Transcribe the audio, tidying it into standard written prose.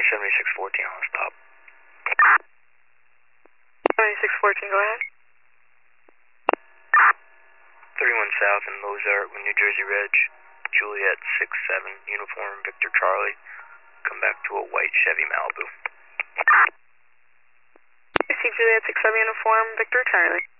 7614 on stop. 7614, go ahead. 31 South in Mozart with New Jersey Reg. Juliet 67, uniform Victor Charlie. Come back to a white Chevy Malibu. I see Juliet 67, uniform Victor Charlie.